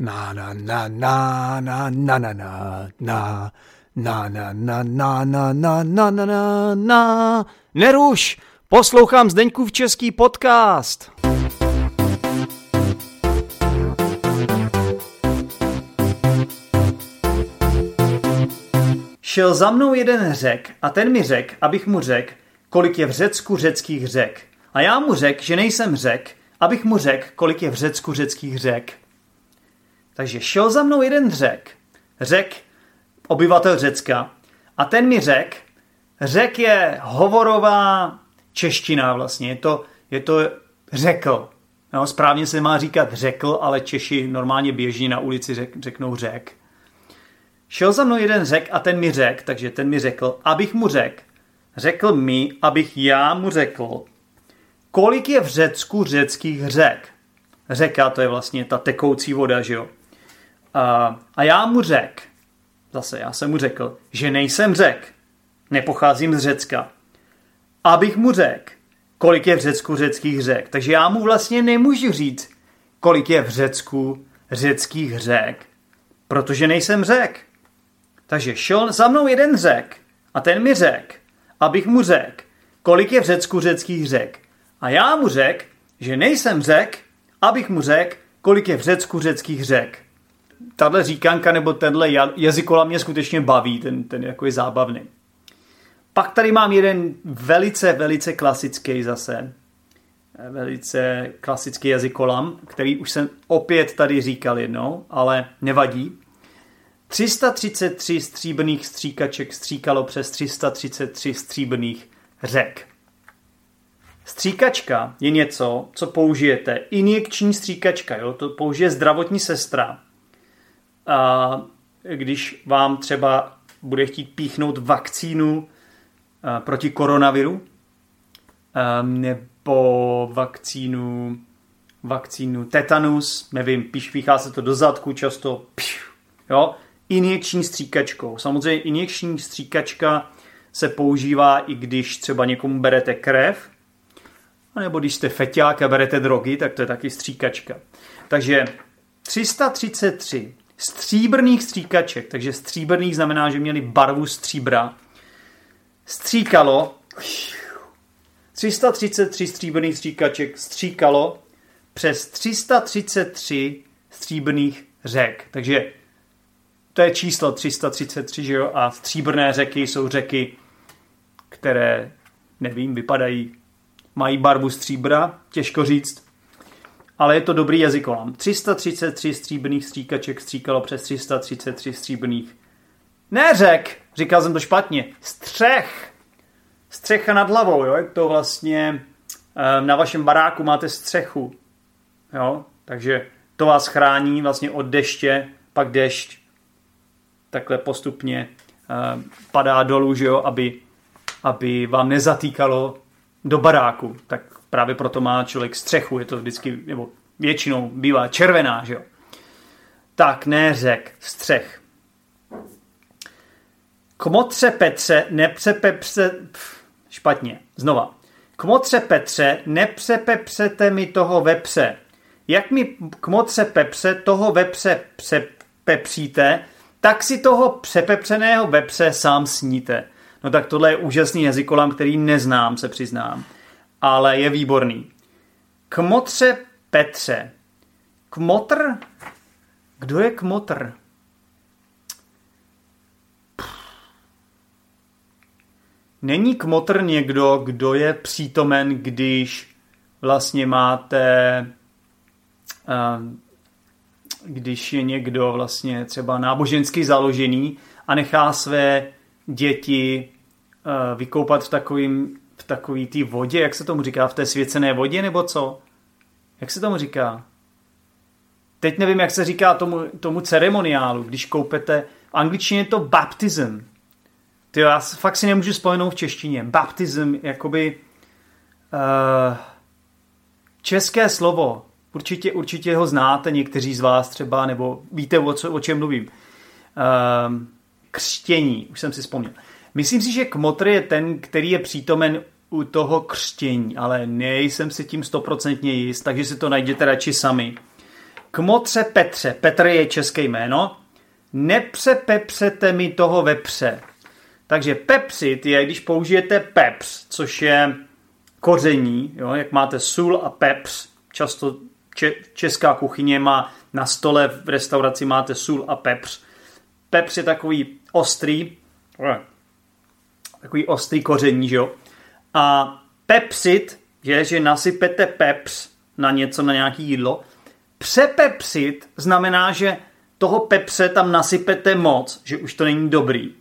Na na na na na na na na na na na na na na na na na na na. Neruš, poslouchám Zdeňkův český podcast. Šel za mnou jeden Řek a ten mi řekl, abych mu řekl, kolik je v Řecku řeckých řek. A já mu řekl, že nejsem Řek, abych mu řekl, kolik je v Řecku řeckých řek. Takže šel za mnou jeden Řek, obyvatel Řecka, a ten mi řekl, Řek je hovorová čeština vlastně, je to řekl. No, správně se má říkat řekl, ale Češi normálně běží na ulici řeknou Řek. Šel za mnou jeden Řek a ten mi řekl, takže ten mi řekl, abych mu řekl mi, abych já mu řekl, kolik je v Řecku řeckých řek. Řeka, to je vlastně ta tekoucí voda, že jo. A já jsem mu řekl, že nejsem Řek, nepocházím z Řecka. Abych mu řekl, kolik je v Řecku řeckých řek. Takže já mu vlastně nemůžu říct, kolik je v Řecku řeckých řek, protože nejsem Řek. Takže šel za mnou jeden Řek a ten mi řekl, abych mu řekl, kolik je v Řecku řeckých řek. A já mu řekl, že nejsem Řek, abych mu řekl, kolik je v Řecku řeckých řek. Tahle říkanka nebo tenhle jazykolam mě skutečně baví, ten jako je zábavný. Pak tady mám jeden velice klasický zase. Velice klasický jazykolam, který už jsem opět tady říkal jednou, ale nevadí. 333 stříbrných stříkaček stříkalo přes 333 stříbrných řek. Stříkačka je něco, co použijete. Injekční stříkačka, jo? To použije zdravotní sestra. A když vám třeba bude chtít píchnout vakcínu proti koronaviru, nebo vakcínu tetanus, nevím, píchá se to do zadku často, jo? Injekční stříkačkou. Samozřejmě injekční stříkačka se používá i když třeba někomu berete krev, nebo když jste feťák a berete drogy, tak to je taky stříkačka. Takže 333 stříbrných stříkaček, takže stříbrných znamená, že měli barvu stříbra, stříkalo 333 stříbrných stříkaček stříkalo přes 333 stříbrných řek. Takže to je číslo 333, že jo? A stříbrné řeky jsou řeky, které, nevím, mají barvu stříbra, těžko říct, ale je to dobrý jazykolam. 333 stříbrných stříkaček stříkalo přes 333 stříbrných. Ne řek, říkal jsem to špatně, střech. Střecha nad hlavou, jo? Jak to vlastně na vašem baráku máte střechu, jo? Takže to vás chrání vlastně od deště, pak dešť takhle postupně padá dolů, že jo? Aby vám nezatýkalo do baráku, tak právě proto má člověk střechu, je to vždycky, nebo většinou bývá červená, že jo. Tak, ne řek, střech. Kmotře Petře, špatně, znova. Kmotře Petře, nepřepepřete mi toho vepře. Jak mi kmotře Pepře toho vepře přepepříte, tak si toho přepepřeného vepře sám sníte. No tak tohle je úžasný jazykolam, který neznám, se přiznám. Ale je výborný. Kmotře Petře. Kmotr? Kdo je kmotr? Není kmotr někdo, kdo je přítomen, když vlastně máte... když je někdo vlastně třeba nábožensky založený a nechá své děti vykoupat v takový té vodě, jak se tomu říká, v té svěcené vodě, nebo co? Jak se tomu říká? Teď nevím, jak se říká tomu ceremoniálu, když koupete, v angličtině je to baptism. Já fakt si nemůžu vzpomenout v češtině. Baptism, jakoby české slovo. Určitě ho znáte, někteří z vás třeba, nebo víte, o čem mluvím. Křtění, už jsem si vzpomněl. Myslím si, že kmotr je ten, který je přítomen u toho křtění, ale nejsem si tím 100% jist, takže si to najděte radši sami. Kmotře Petře, Petr je české jméno, nepřepepřete mi toho vepře. Takže pepřit je, když použijete pepř, což je koření, jo, jak máte sůl a pepř. Často česká kuchyně má na stole v restauraci máte sůl a pepř. Pepř je takový ostrý koření, že jo. A pepřit je, že nasypete pepř na něco, na nějaké jídlo. Přepepřit znamená, že toho pepře tam nasypete moc, že už to není dobrý.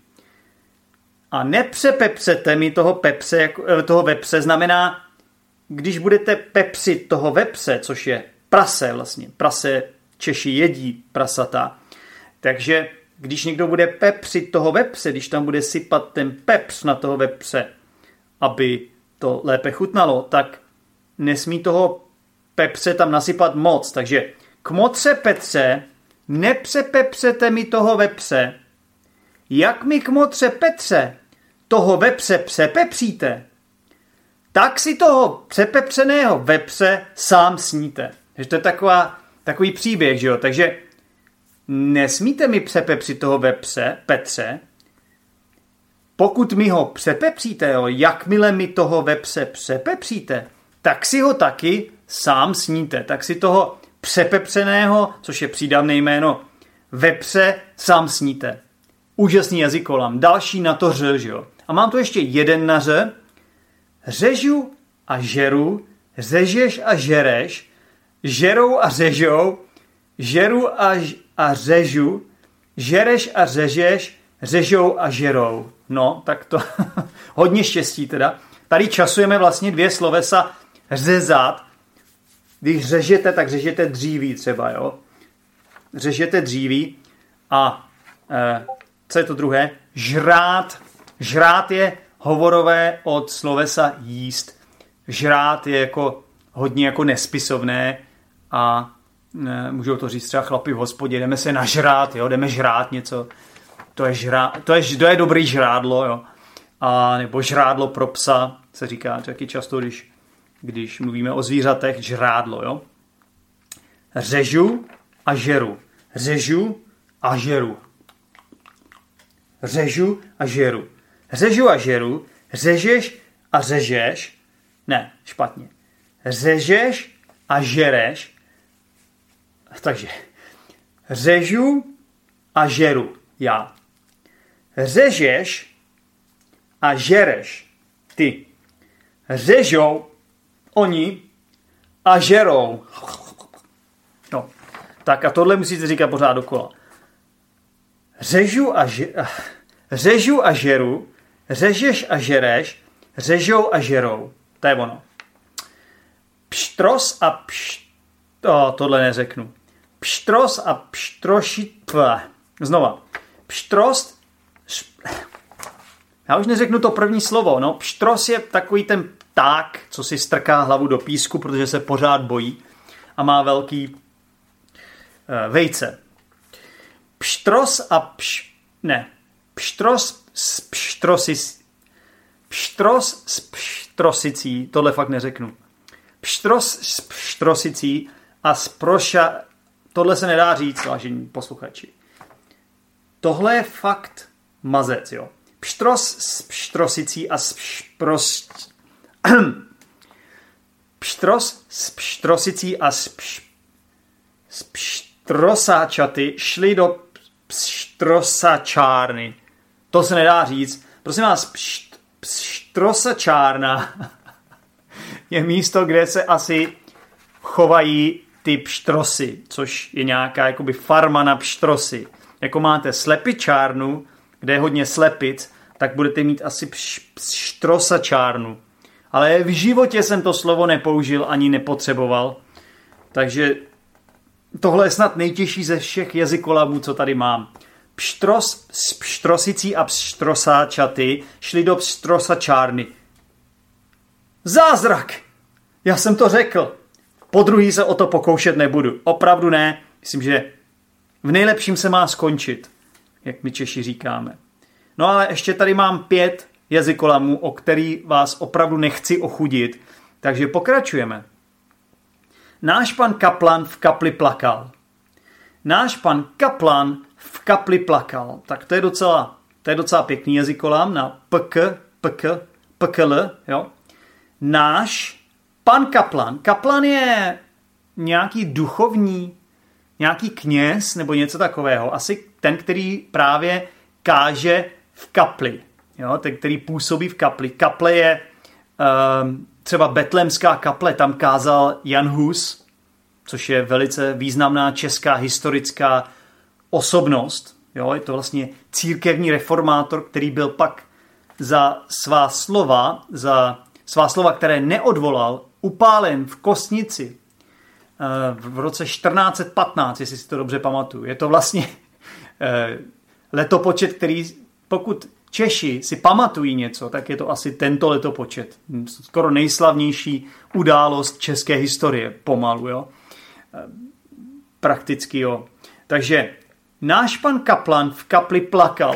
A nepřepepřete mi toho vepře znamená, když budete pepřit toho vepře, což je prase vlastně, prase Češi jedí prasata, takže když někdo bude pepřit toho vepře, když tam bude sypat ten pepř na toho vepře, aby to lépe chutnalo, tak nesmí toho pepře tam nasypat moc. Takže kmotře Petře, nepřepepřete mi toho vepře. Jak mi kmotře Petře toho vepře přepepříte, tak si toho přepepřeného vepře sám sníte. Takže to je takový příběh, že jo? Takže nesmíte mi přepepřit toho vepře, Petře. Pokud mi ho přepepříte, jo, jakmile mi toho vepře přepepříte, tak si ho taky sám sníte. Tak si toho přepepřeného, což je přídavné jméno, vepře sám sníte. Úžasný jazykolam. Další na to ř, že jo? A mám tu ještě jeden na ř. Řežu a žeru, řežeš a žereš, žerou a řežou, žeru a řežu, žereš a řežeš, řežou a žerou. No, tak to hodně štěstí teda. Tady časujeme vlastně dvě slovesa řezat. Když řežete, tak řežete dříví třeba, jo. Řežete dříví a co je to druhé? Žrát. Žrát je hovorové od slovesa jíst. Žrát je jako hodně jako nespisovné a můžou to říct třeba chlapi v hospodě, jdeme se nažrát, jo, jdeme žrát něco. To je dobrý žrádlo, jo. A nebo žrádlo pro psa se říká taky často, když mluvíme o zvířatech, žrádlo, jo. Řežu a žeru. Řežu a žeru. Řežu a žeru. Řežu a žeru, řežeš a řežeš, ne, špatně. Řežeš a žereš, takže řežu a žeru, já. Řežeš a žereš, ty. Řežou oni a žerou. No, tak a tohle musíte říkat pořád dokola. Řežu a žeru, řežeš a žereš, řežou a žerou. To je ono. Pštros a tohle neřeknu. Pštros a pštrošit... Znova. Pštros... Já už neřeknu to první slovo. No, pštros je takový ten pták, co si strká hlavu do písku, protože se pořád bojí a má velký vejce. Pštros a Pštros s pštrosicí, tohle fakt neřeknu. Pštros s pštrosicí a tohle se nedá říct, vážení posluchači. Tohle je fakt mazec, jo. Pštros s pštrosicí a Pštros s pštrosicí a s pštrosáčaty šli do pštrosačárny. To se nedá říct. Prosím vás, pštrosačárna je místo, kde se asi chovají ty pštrosy, což je nějaká jakoby farma na pštrosy. Jako máte slepičárnu, kde je hodně slepic, tak budete mít asi pštrosačárnu. Ale v životě jsem to slovo nepoužil ani nepotřeboval. Takže tohle je snad nejtěžší ze všech jazykolamů, co tady mám. Pštros s pštrosicí a pštrosáčaty šli do pštrosačárny. Zázrak! Já jsem to řekl. Podruhý se o to pokoušet nebudu. Opravdu ne. Myslím, že v nejlepším se má skončit, jak my Češi říkáme. No ale ještě tady mám 5 jazykolamů, o který vás opravdu nechci ochudit. Takže pokračujeme. Náš pan kaplan v kapli plakal. náš pan kaplan v kapli plakal. Tak to je docela pěkný jazykolám na pkl, jo. Náš pan kaplan. Kaplan je nějaký duchovní, nějaký kněz nebo něco takového. Asi ten, který právě káže v kapli. Jo? Ten, který působí v kapli. Kaple je třeba Betlémská kaple, tam kázal Jan Hus, což je velice významná česká historická osobnost. Jo? Je to vlastně církevní reformátor, který byl pak za svá slova, které neodvolal, upálen v Kostnici v roce 1415, jestli si to dobře pamatuju. Je to vlastně letopočet, který, pokud Češi si pamatují něco, tak je to asi tento letopočet. Skoro nejslavnější událost české historie, pomalu, jo. Prakticky, jo. Takže náš pan kaplan v kapli plakal.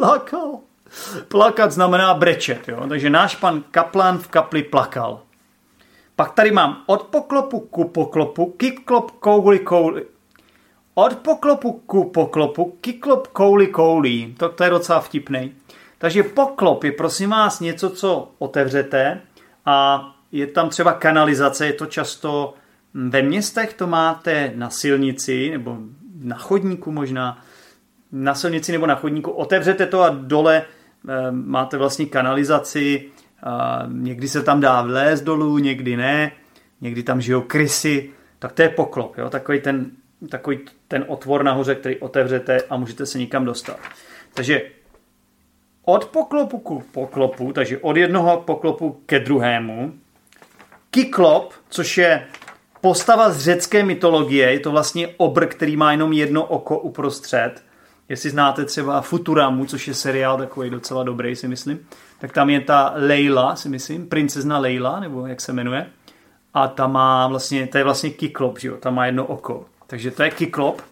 Plakat znamená brečet, jo. Takže náš pan kaplan v kapli plakal. Pak tady mám od poklopu ku poklopu, kiklop kouli kouli. Od poklopu ku poklopu, kiklop kouli kouli. To je docela vtipnej. Takže poklop je prosím vás něco, co otevřete a je tam třeba kanalizace, je to často ve městech, to máte na silnici nebo na chodníku možná, na silnici nebo na chodníku, otevřete to a dole máte vlastně kanalizaci, někdy se tam dá vlézt dolů, někdy ne, někdy tam žijou krysy, tak to je poklop, jo? Takový ten otvor nahoře, který otevřete a můžete se někam dostat. Takže od poklopu ku poklopu, takže od jednoho poklopu ke druhému. Kyklop, což je postava z řecké mytologie, je to vlastně obr, který má jenom jedno oko uprostřed. Jestli znáte třeba Futuramu, což je seriál takový docela dobrý, si myslím, tak tam je ta Leila, si myslím, princezna Leila, nebo jak se jmenuje. A ta má vlastně, to je vlastně kyklop, že jo, ta má jedno oko. Takže to je kyklop.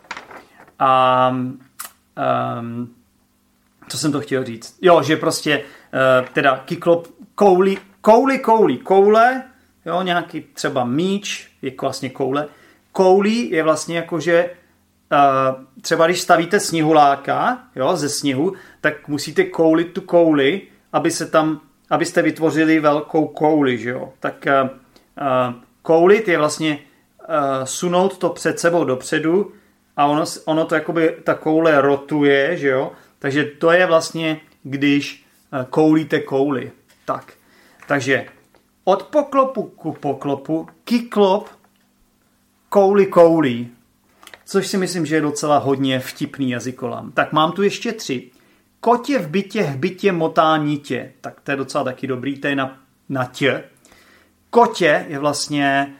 A co jsem to chtěl říct? Jo, že prostě teda kyklop koule, jo, nějaký třeba míč, je vlastně koule. Koulí je vlastně jako, že třeba když stavíte sněhuláka, jo, ze sněhu, tak musíte koulit tu kouli, abyste vytvořili velkou kouli, že jo. Tak koulit je vlastně sunout to před sebou dopředu a ono to jakoby ta koule rotuje, že jo. Takže to je vlastně, když koulíte kouli. Tak. Takže od poklopu ku poklopu, kyklop, kouli. Což si myslím, že je docela hodně vtipný jazykolam. Tak mám tu ještě 3. Kotě v bytě motá nitě. Tak to je docela taky dobrý, to je na tě. Kotě je vlastně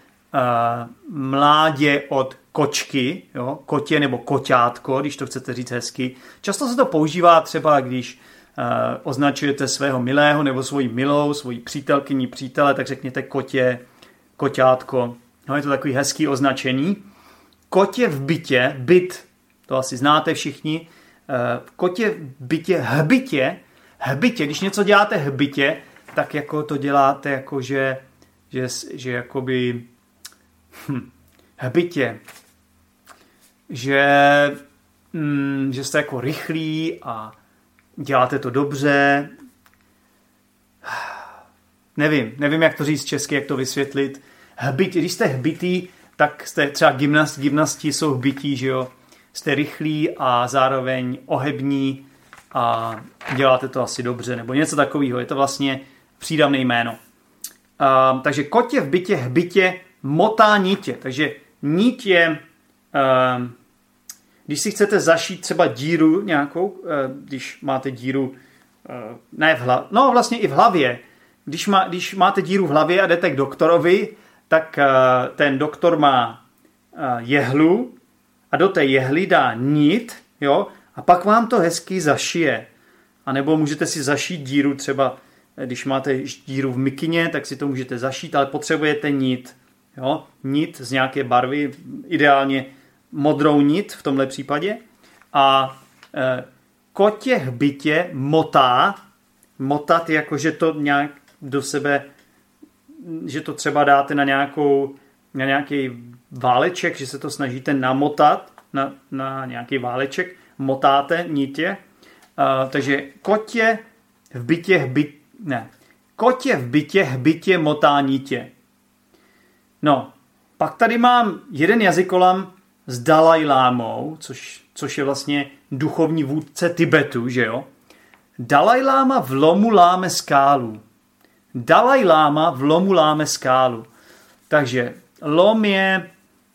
mládě od kočky, jo? Kotě nebo koťátko, když to chcete říct hezky. Často se to používá třeba, když označujete svého milého nebo svoji milou, svoji přítelkyni, přítele, tak řekněte kotě, koťátko. No, je to takový hezký označení. Kotě v bytě, byt, to asi znáte všichni. Kotě v bytě, hbitě, když něco děláte hbitě, tak jako to děláte jako, že jakoby hbitě, že jste jako rychlí a děláte to dobře. Nevím, jak to říct česky, jak to vysvětlit. Když jste hbitý, tak jste třeba gymnasti jsou hbití, že jo. Jste rychlí a zároveň ohební a děláte to asi dobře, nebo něco takového. Je to vlastně přídavné jméno. Takže kotě v bytě, hbitě, motá nitě. Takže nit je, když si chcete zašít třeba díru nějakou, když máte díru, ne v hlavě, no vlastně i v hlavě. Když máte díru v hlavě a jdete k doktorovi, tak ten doktor má jehlu a do té jehly dá nit, jo, a pak vám to hezky zašije. A nebo můžete si zašít díru třeba, když máte díru v mikině, tak si to můžete zašít, ale potřebujete nit. Jo? Nit z nějaké barvy, ideálně modrou nit v tomhle případě. A kotě hbitě motat jako, že to nějak do sebe, že to třeba dáte na nějaký váleček, že se to snažíte namotat, na nějaký váleček, motáte nitě. Takže kotě v bytě hbitě motá nitě. No, pak tady mám jeden jazykolam s Dalajlámou, což je vlastně duchovní vůdce Tibetu, že jo? Dalajláma v lomu láme skálu. Dalajláma v lomu láme skálu. Takže lom je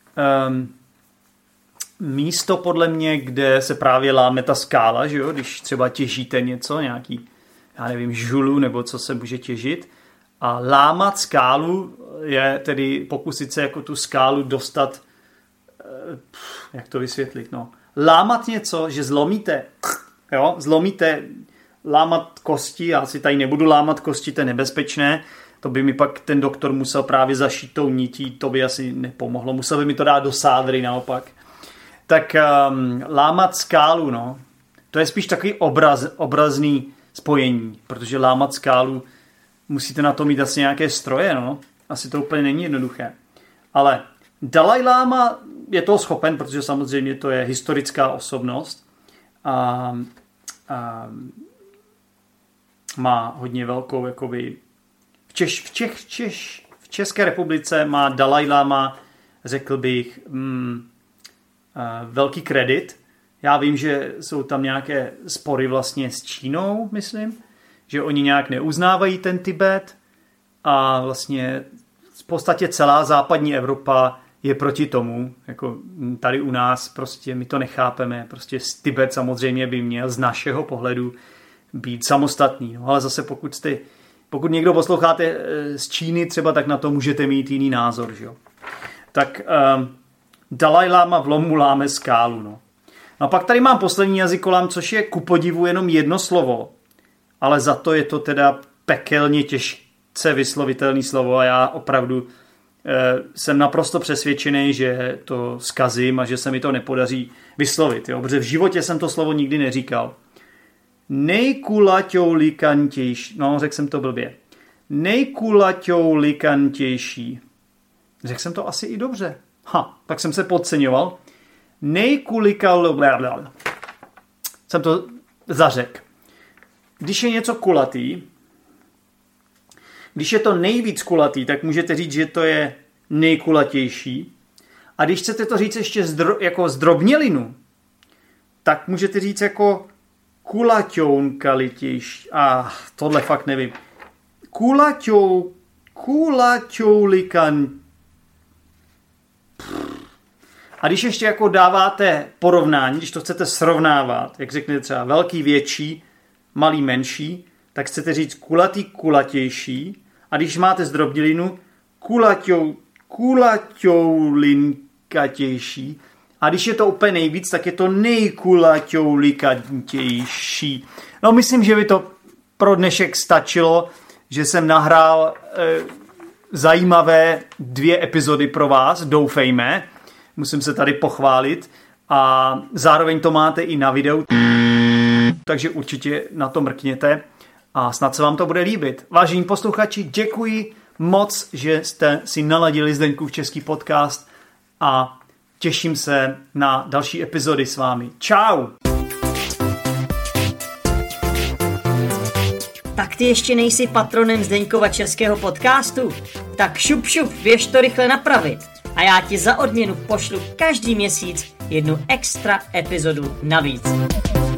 místo podle mě, kde se právě láme ta skála, že jo? Když třeba těžíte něco, nějaký, já nevím, žulu nebo co se může těžit. A lámat skálu je tedy pokusit se jako tu skálu dostat, jak to vysvětlit, no. Lámat něco, že zlomíte, jo, lámat kosti, já si tady nebudu lámat kosti, to je nebezpečné, to by mi pak ten doktor musel právě zašít tou nití, to by asi nepomohlo, musel by mi to dát do sádry naopak. Tak lámat skálu, no, to je spíš takový obrazný spojení, protože lámat skálu musíte na to mít asi nějaké stroje, no, asi to úplně není jednoduché. Ale Dalajláma je toho schopen, protože samozřejmě to je historická osobnost a má hodně velkou, jakoby, v České republice má Dalajláma, řekl bych, velký kredit. Já vím, že jsou tam nějaké spory vlastně s Čínou, myslím, že oni nějak neuznávají ten Tibet a vlastně v podstatě celá západní Evropa je proti tomu, jako tady u nás prostě my to nechápeme, prostě Tibet samozřejmě by měl z našeho pohledu být samostatný, no, ale zase pokud někdo posloucháte z Číny třeba, tak na to můžete mít jiný názor, že jo. Tak Dalajláma v lomu láme skálu, no. No a pak tady mám poslední jazykolám, což je ku podivu jenom jedno slovo, ale za to je to teda pekelně těžce vyslovitelné slovo a já opravdu jsem naprosto přesvědčený, že to zkazím a že se mi to nepodaří vyslovit, jo? Protože v životě jsem to slovo nikdy neříkal. Nejkulaťoulikantější, no řekl jsem to blbě. Nejkulaťoulikantější. Řekl jsem to asi i dobře. Tak jsem se podceňoval. Jsem to zařekl. Když je něco kulatý, když je to nejvíc kulatý, tak můžete říct, že to je nejkulatější. A když chcete to říct ještě jako zdrobnělinu, tak můžete říct jako kulaťounkalitější. Tohle fakt nevím. Kulaťoulikan. A když ještě jako dáváte porovnání, když to chcete srovnávat, jak řeknete třeba velký, větší, malý, menší, tak chcete říct kulatý, kulatější. A když máte zdrobnělinu, kulaťoulinkatější. A když je to úplně nejvíc, tak je to nejkulaťoulikantější. No, myslím, že by to pro dnešek stačilo, že jsem nahrál zajímavé 2 epizody pro vás, doufejme. Musím se tady pochválit. A zároveň to máte i na videu, takže určitě na to mrkněte a snad se vám to bude líbit. Vážení posluchači, děkuji moc, že jste si naladili Zdeňkův český podcast a těším se na další epizody s vámi. Čau! Tak ty ještě nejsi patronem Zdeňkova českého podcastu? Tak šup, běž to rychle napravit. A já ti za odměnu pošlu každý měsíc 1 extra epizodu navíc.